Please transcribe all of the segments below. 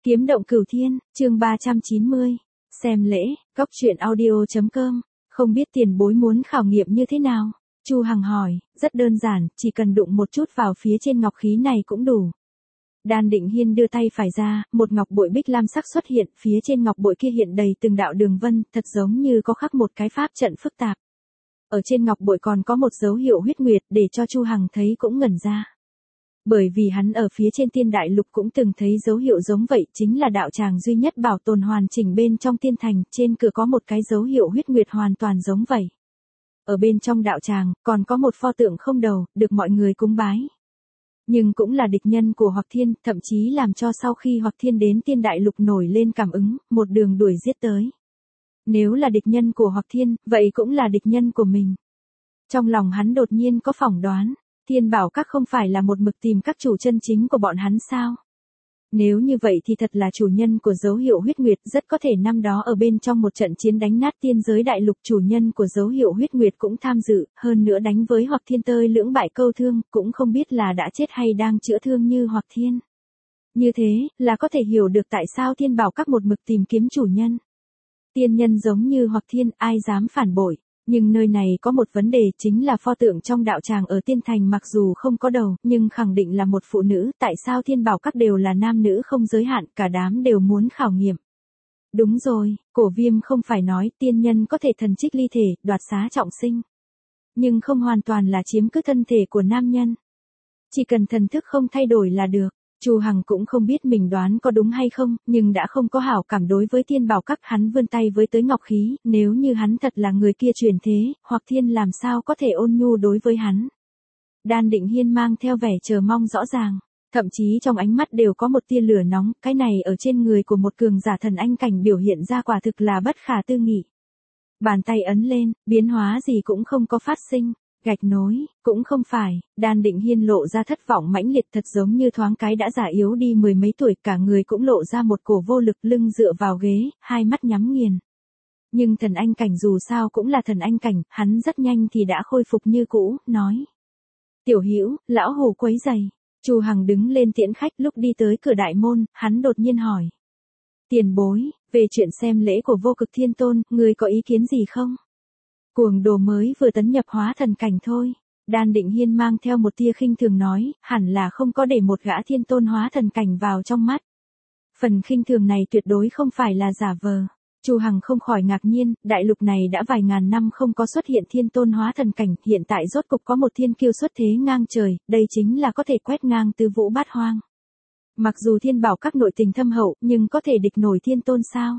Kiếm động cửu thiên, chương 390. Xem lễ, góc truyện audio.com. Không biết tiền bối muốn khảo nghiệm như thế nào? Chu Hằng hỏi, rất đơn giản, chỉ cần đụng một chút vào phía trên ngọc khí này cũng đủ. Đan Định Hiên đưa tay phải ra, một ngọc bội bích lam sắc xuất hiện, phía trên ngọc bội kia hiện đầy từng đạo đường vân, thật giống như có khắc một cái pháp trận phức tạp. Ở trên ngọc bội còn có một dấu hiệu huyết nguyệt để cho Chu Hằng thấy cũng ngẩn ra. Bởi vì hắn ở phía trên Tiên Đại Lục cũng từng thấy dấu hiệu giống vậy, chính là đạo tràng duy nhất bảo tồn hoàn chỉnh bên trong tiên thành, trên cửa có một cái dấu hiệu huyết nguyệt hoàn toàn giống vậy. Ở bên trong đạo tràng, còn có một pho tượng không đầu, được mọi người cúng bái. Nhưng cũng là địch nhân của Hoắc Thiên, thậm chí làm cho sau khi Hoắc Thiên đến Tiên Đại Lục nổi lên cảm ứng, một đường đuổi giết tới. Nếu là địch nhân của Hoắc Thiên, vậy cũng là địch nhân của mình. Trong lòng hắn đột nhiên có phỏng đoán. Thiên Bảo Các không phải là một mực tìm các chủ chân chính của bọn hắn sao? Nếu như vậy thì thật là chủ nhân của dấu hiệu huyết nguyệt, rất có thể năm đó ở bên trong một trận chiến đánh nát tiên giới đại lục, chủ nhân của dấu hiệu huyết nguyệt cũng tham dự, hơn nữa đánh với Hoắc Thiên tơi lưỡng bại câu thương, cũng không biết là đã chết hay đang chữa thương như Hoắc Thiên. Như thế, là có thể hiểu được tại sao Thiên Bảo Các một mực tìm kiếm chủ nhân. Tiên nhân giống như Hoắc Thiên, ai dám phản bội. Nhưng nơi này có một vấn đề, chính là pho tượng trong đạo tràng ở tiên thành mặc dù không có đầu, nhưng khẳng định là một phụ nữ, tại sao Thiên Bảo Các đều là nam nữ không giới hạn, cả đám đều muốn khảo nghiệm. Đúng rồi, Cổ Viêm không phải nói tiên nhân có thể thần trích ly thể, đoạt xá trọng sinh. Nhưng không hoàn toàn là chiếm cứ thân thể của nam nhân. Chỉ cần thần thức không thay đổi là được. Chu Hằng cũng không biết mình đoán có đúng hay không, nhưng đã không có hảo cảm đối với Thiên Bảo Các, hắn vươn tay với tới ngọc khí, nếu như hắn thật là người kia truyền thế, Hoắc Thiên làm sao có thể ôn nhu đối với hắn. Đan Định Hiên mang theo vẻ chờ mong rõ ràng, thậm chí trong ánh mắt đều có một tia lửa nóng, cái này ở trên người của một cường giả thần anh cảnh biểu hiện ra quả thực là bất khả tư nghị. Bàn tay ấn lên, biến hóa gì cũng không có phát sinh. Gạch nối, cũng không phải, Đan Định Hiên lộ ra thất vọng mãnh liệt, thật giống như thoáng cái đã già yếu đi mười mấy tuổi, cả người cũng lộ ra một cổ vô lực, lưng dựa vào ghế, hai mắt nhắm nghiền. Nhưng thần anh cảnh dù sao cũng là thần anh cảnh, hắn rất nhanh thì đã khôi phục như cũ, nói. Tiểu Hữu, lão hồ quấy giày. Chu Hằng đứng lên tiễn khách, lúc đi tới cửa đại môn, hắn đột nhiên hỏi. Tiền bối, về chuyện xem lễ của Vô Cực Thiên Tôn, người có ý kiến gì không? Cuồng đồ mới vừa tấn nhập hóa thần cảnh thôi. Đan Định Hiên mang theo một tia khinh thường nói, hẳn là không có để một gã thiên tôn hóa thần cảnh vào trong mắt. Phần khinh thường này tuyệt đối không phải là giả vờ. Chu Hằng không khỏi ngạc nhiên, đại lục này đã vài ngàn năm không có xuất hiện thiên tôn hóa thần cảnh, hiện tại rốt cục có một thiên kiêu xuất thế ngang trời, đây chính là có thể quét ngang tứ vũ bát hoang. Mặc dù Thiên Bảo Các nội tình thâm hậu, nhưng có thể địch nổi thiên tôn sao?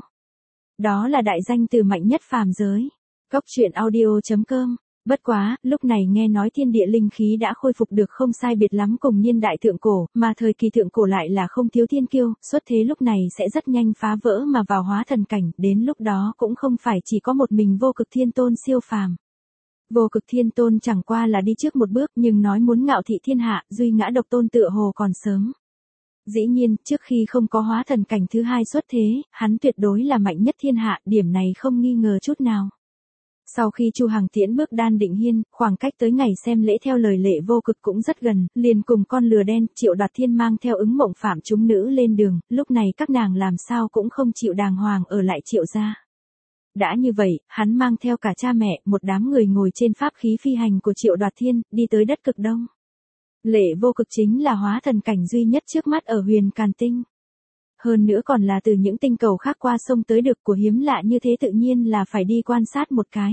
Đó là đại danh từ mạnh nhất phàm giới. Góc truyện audio.com. Bất quá, lúc này nghe nói thiên địa linh khí đã khôi phục được không sai biệt lắm cùng niên đại thượng cổ, mà thời kỳ thượng cổ lại là không thiếu thiên kiêu, xuất thế lúc này sẽ rất nhanh phá vỡ mà vào hóa thần cảnh, đến lúc đó cũng không phải chỉ có một mình Vô Cực Thiên Tôn siêu phàm. Vô Cực Thiên Tôn chẳng qua là đi trước một bước, nhưng nói muốn ngạo thị thiên hạ, duy ngã độc tôn tựa hồ còn sớm. Dĩ nhiên, trước khi không có hóa thần cảnh thứ hai xuất thế, hắn tuyệt đối là mạnh nhất thiên hạ, điểm này không nghi ngờ chút nào. Sau khi Chu Hằng tiễn bước Đan Định Hiên, khoảng cách tới ngày xem lễ theo lời lệ Vô Cực cũng rất gần, liền cùng con lừa đen, Triệu Đoạt Thiên mang theo ứng mộng phạm chúng nữ lên đường, lúc này các nàng làm sao cũng không chịu đàng hoàng ở lại Triệu gia. Đã như vậy, hắn mang theo cả cha mẹ, một đám người ngồi trên pháp khí phi hành của Triệu Đoạt Thiên, đi tới đất cực đông. Lệ Vô Cực chính là hóa thần cảnh duy nhất trước mắt ở Huyền Càn Tinh. Hơn nữa còn là từ những tinh cầu khác qua sông tới được, của hiếm lạ như thế tự nhiên là phải đi quan sát một cái.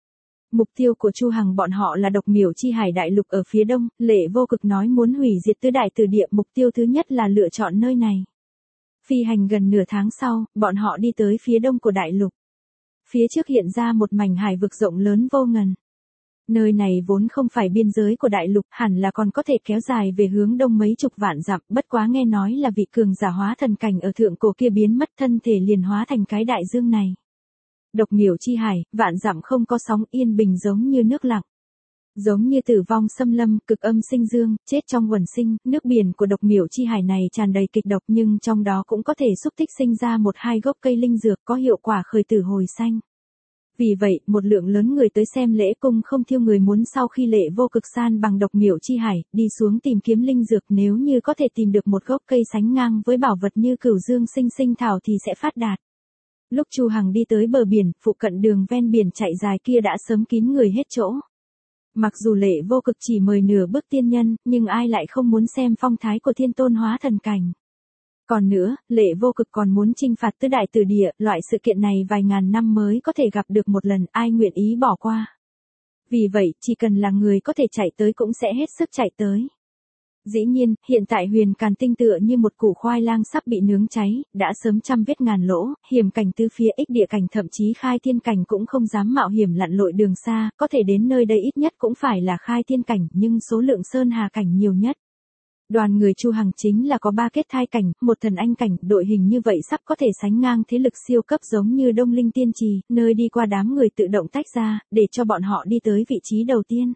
Mục tiêu của Chu Hằng bọn họ là Độc Miểu Chi Hải đại lục ở phía đông, Lệ Vô Cực nói muốn hủy diệt tứ đại từ địa, mục tiêu thứ nhất là lựa chọn nơi này. Phi hành gần nửa tháng sau, bọn họ đi tới phía đông của đại lục. Phía trước hiện ra một mảnh hải vực rộng lớn vô ngần. Nơi này vốn không phải biên giới của đại lục, hẳn là còn có thể kéo dài về hướng đông mấy chục vạn dặm, bất quá nghe nói là vị cường giả hóa thần cảnh ở thượng cổ kia biến mất, thân thể liền hóa thành cái đại dương này. Độc Miểu Chi Hải, vạn dặm không có sóng, yên bình giống như nước lặng. Giống như tử vong xâm lâm, cực âm sinh dương, chết trong quần sinh, nước biển của Độc Miểu Chi Hải này tràn đầy kịch độc, nhưng trong đó cũng có thể xúc tích sinh ra một hai gốc cây linh dược có hiệu quả khởi tử hồi sanh. Vì vậy, một lượng lớn người tới xem lễ cung không thiêu người muốn sau khi lễ vô cực san bằng độc miểu chi hải, đi xuống tìm kiếm linh dược, nếu như có thể tìm được một gốc cây sánh ngang với bảo vật như cửu dương sinh sinh thảo thì sẽ phát đạt. Lúc Chu Hằng đi tới bờ biển, phụ cận đường ven biển chạy dài kia đã sớm kín người hết chỗ. Mặc dù lễ vô cực chỉ mời nửa bước tiên nhân, nhưng ai lại không muốn xem phong thái của thiên tôn hóa thần cảnh. Còn nữa, lễ vô cực còn muốn chinh phạt tứ đại tử địa, loại sự kiện này vài ngàn năm mới có thể gặp được một lần, ai nguyện ý bỏ qua. Vì vậy, chỉ cần là người có thể chạy tới cũng sẽ hết sức chạy tới. Dĩ nhiên, hiện tại Huyền Càn Tinh tựa như một củ khoai lang sắp bị nướng cháy, đã sớm trăm vết ngàn lỗ, hiểm cảnh tứ phía ích địa cảnh thậm chí khai thiên cảnh cũng không dám mạo hiểm lặn lội đường xa, có thể đến nơi đây ít nhất cũng phải là khai thiên cảnh, nhưng số lượng sơn hà cảnh nhiều nhất. Đoàn người Chu Hằng chính là có 3 kết thai cảnh, một thần anh cảnh, đội hình như vậy sắp có thể sánh ngang thế lực siêu cấp giống như Đông Linh Tiên Trì, nơi đi qua đám người tự động tách ra, để cho bọn họ đi tới vị trí đầu tiên.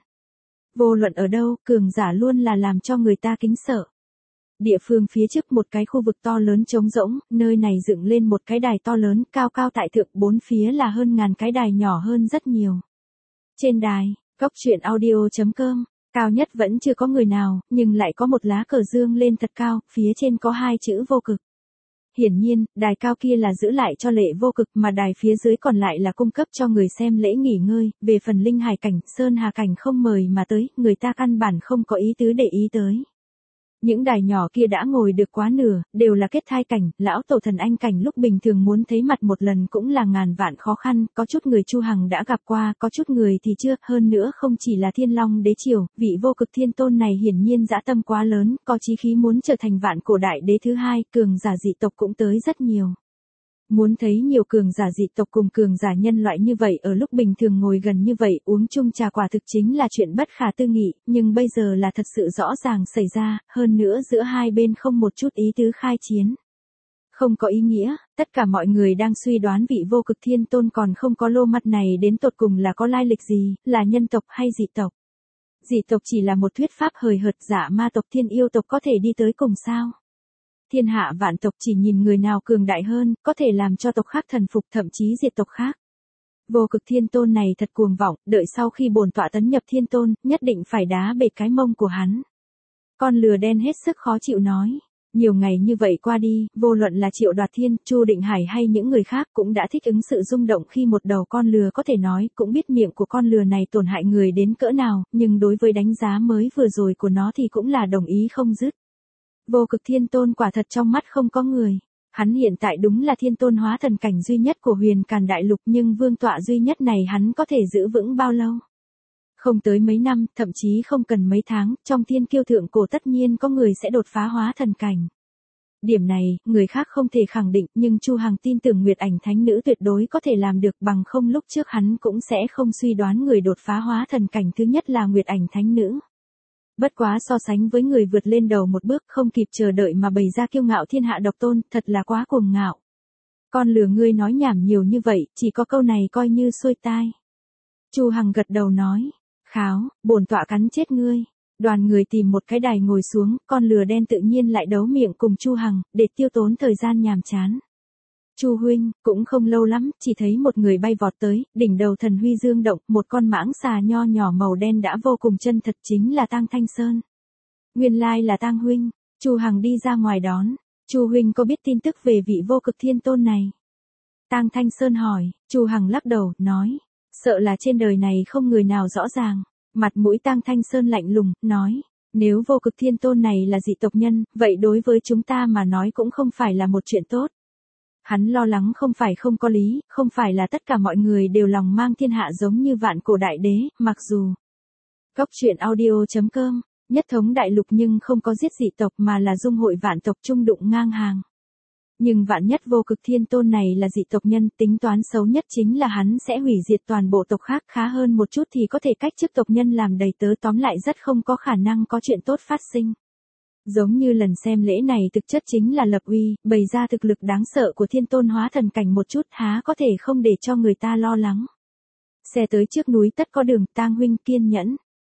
Vô luận ở đâu, cường giả luôn là làm cho người ta kính sợ. Địa phương phía trước một cái khu vực to lớn trống rỗng, nơi này dựng lên một cái đài to lớn, cao cao tại thượng, bốn phía là hơn ngàn cái đài nhỏ hơn rất nhiều. Trên đài, góc truyện audio.com, cao nhất vẫn chưa có người nào, nhưng lại có một lá cờ dương lên thật cao, phía trên có 2 chữ vô cực. Hiển nhiên, đài cao kia là giữ lại cho lễ vô cực mà đài phía dưới còn lại là cung cấp cho người xem lễ nghỉ ngơi, về phần linh hải cảnh, sơn hà cảnh không mời mà tới, người ta căn bản không có ý tứ để ý tới. Những đài nhỏ kia đã ngồi được quá nửa, đều là kết thai cảnh, lão tổ thần anh cảnh lúc bình thường muốn thấy mặt một lần cũng là ngàn vạn khó khăn, có chút người Chu Hằng đã gặp qua, có chút người thì chưa, hơn nữa không chỉ là Thiên Long đế triều, vị vô cực thiên tôn này hiển nhiên dã tâm quá lớn, có chí khí muốn trở thành vạn cổ đại đế thứ hai, cường giả dị tộc cũng tới rất nhiều. Muốn thấy nhiều cường giả dị tộc cùng cường giả nhân loại như vậy ở lúc bình thường ngồi gần như vậy uống chung trà quả thực chính là chuyện bất khả tư nghị, nhưng bây giờ là thật sự rõ ràng xảy ra, hơn nữa giữa hai bên không một chút ý tứ khai chiến. Không có ý nghĩa, tất cả mọi người đang suy đoán vị vô cực thiên tôn còn không có lô mặt này đến tột cùng là có lai lịch gì, là nhân tộc hay dị tộc. Dị tộc chỉ là một thuyết pháp hời hợt, giả ma tộc thiên yêu tộc có thể đi tới cùng sao? Thiên hạ vạn tộc chỉ nhìn người nào cường đại hơn, có thể làm cho tộc khác thần phục thậm chí diệt tộc khác. Vô cực thiên tôn này thật cuồng vọng, đợi sau khi bổn tọa tấn nhập thiên tôn, nhất định phải đá bể cái mông của hắn. Con lừa đen hết sức khó chịu nói. Nhiều ngày như vậy qua đi, vô luận là Triệu Đoạt Thiên, Chu Định Hải hay những người khác cũng đã thích ứng sự rung động khi một đầu con lừa có thể nói, cũng biết miệng của con lừa này tổn hại người đến cỡ nào, nhưng đối với đánh giá mới vừa rồi của nó thì cũng là đồng ý không dứt. Vô cực thiên tôn quả thật trong mắt không có người. Hắn hiện tại đúng là thiên tôn hóa thần cảnh duy nhất của Huyền Càn Đại Lục, nhưng vương tọa duy nhất này hắn có thể giữ vững bao lâu? Không tới mấy năm, thậm chí không cần mấy tháng, trong thiên kiêu thượng cổ tất nhiên có người sẽ đột phá hóa thần cảnh. Điểm này, người khác không thể khẳng định, nhưng Chu Hằng tin tưởng Nguyệt Ảnh Thánh Nữ tuyệt đối có thể làm được, bằng không lúc trước hắn cũng sẽ không suy đoán người đột phá hóa thần cảnh thứ nhất là Nguyệt Ảnh Thánh Nữ. Bất quá so sánh với người vượt lên đầu một bước không kịp chờ đợi mà bày ra kiêu ngạo thiên hạ độc tôn, thật là quá cuồng ngạo. Con lừa ngươi nói nhảm nhiều như vậy, chỉ có câu này coi như xuôi tai. Chu Hằng gật đầu nói, kháo, bổn tọa cắn chết ngươi. Đoàn người tìm một cái đài ngồi xuống, con lừa đen tự nhiên lại đấu miệng cùng Chu Hằng, để tiêu tốn thời gian nhàm chán. Chu huynh, cũng không lâu lắm, chỉ thấy một người bay vọt tới, đỉnh đầu thần huy dương động, một con mãng xà nho nhỏ màu đen đã vô cùng chân thật, chính là Tang Thanh Sơn. Nguyên lai là Tang huynh. Chu Hằng đi ra ngoài đón. Chu huynh có biết tin tức về vị vô cực thiên tôn này? Tang Thanh Sơn hỏi. Chu Hằng lắc đầu, nói, sợ là trên đời này không người nào rõ ràng. Mặt mũi Tang Thanh Sơn lạnh lùng, nói, nếu vô cực thiên tôn này là dị tộc nhân, vậy đối với chúng ta mà nói cũng không phải là một chuyện tốt. Hắn lo lắng không phải không có lý, không phải là tất cả mọi người đều lòng mang thiên hạ giống như vạn cổ đại đế, mặc dù góc truyện audio.com, nhất thống đại lục nhưng không có giết dị tộc mà là dung hội vạn tộc chung đụng ngang hàng. Nhưng vạn nhất vô cực thiên tôn này là dị tộc nhân, tính toán xấu nhất chính là hắn sẽ hủy diệt toàn bộ tộc khác, khá hơn một chút thì có thể cách chức tộc nhân làm đầy tớ, tóm lại rất không có khả năng có chuyện tốt phát sinh. Giống như lần xem lễ này thực chất chính là lập uy, bày ra thực lực đáng sợ của thiên tôn hóa thần cảnh một chút, há có thể không để cho người ta lo lắng. Xe tới trước núi tất có đường, Tang huynh kiên nhẫn.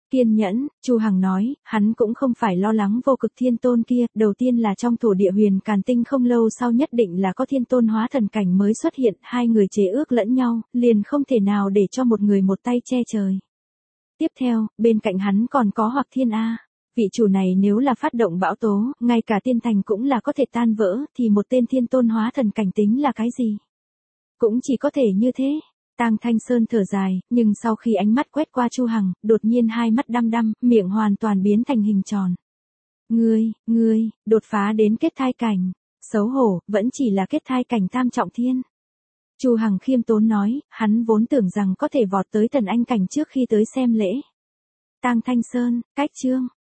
Kiên nhẫn, Chu Hằng nói, hắn cũng không phải lo lắng vô cực thiên tôn kia, đầu tiên là trong thổ địa huyền càn tinh không lâu sau nhất định là có thiên tôn hóa thần cảnh mới xuất hiện, hai người chế ước lẫn nhau, liền không thể nào để cho một người một tay che trời. Tiếp theo, bên cạnh hắn còn có Hoặc Thiên A. Vị chủ này nếu là phát động bão tố, ngay cả tiên thành cũng là có thể tan vỡ, thì một tên thiên tôn hóa thần cảnh tính là cái gì? Cũng chỉ có thể như thế. Tang Thanh Sơn thở dài, nhưng sau khi ánh mắt quét qua Chu Hằng, đột nhiên hai mắt đăm đăm, miệng hoàn toàn biến thành hình tròn. Ngươi, đột phá đến kết thai cảnh. Xấu hổ, vẫn chỉ là kết thai cảnh tam trọng thiên. Chu Hằng khiêm tốn nói, hắn vốn tưởng rằng có thể vọt tới thần anh cảnh trước khi tới xem lễ. Tang Thanh Sơn, cách chương.